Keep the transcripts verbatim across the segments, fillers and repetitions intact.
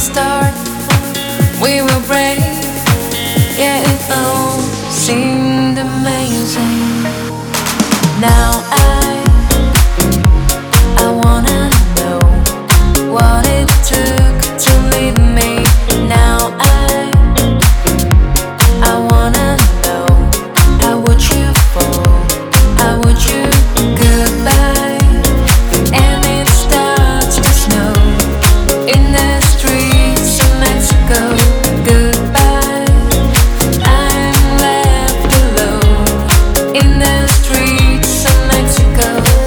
start, we were brave. Yeah, it all seemed amazing. Now I, I wanna know what it took to leave me. Now I, I wanna know how would you fall, how would you goodbye. And it starts to snow in the streets of Mexico. Goodbye, I'm left alone in the streets of Mexico.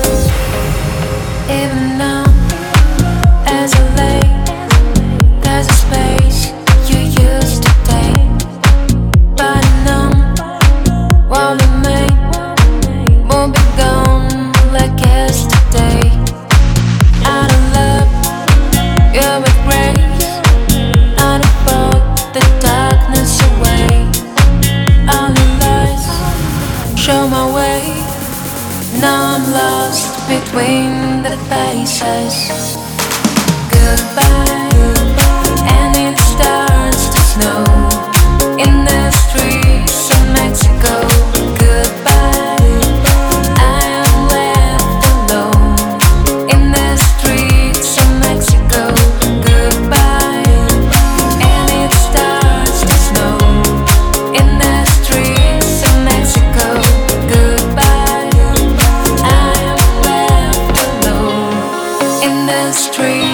Even now, as I lay, there's a space you used to take, but I know what it made won't be gone like yesterday. Out of love, you're with grace. Out of fog, the darkness away. All the lights show my way. Now I'm lost between the faces. Goodbye, and it starts to snow in the streets of Mexico. Goodbye, I am left alone in the streets of Mexico. Goodbye, and it starts to snow in the streets of Mexico. Goodbye, I am left alone in the streets.